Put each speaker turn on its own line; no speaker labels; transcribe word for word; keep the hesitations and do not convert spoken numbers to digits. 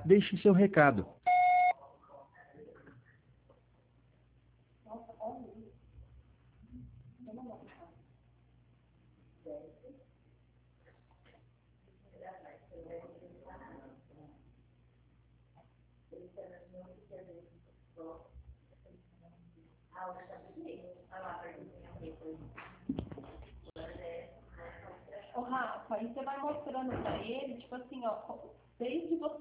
deixe seu recado.
Ô, Rafa, aí você vai mostrando para ele, tipo assim, ó, desde você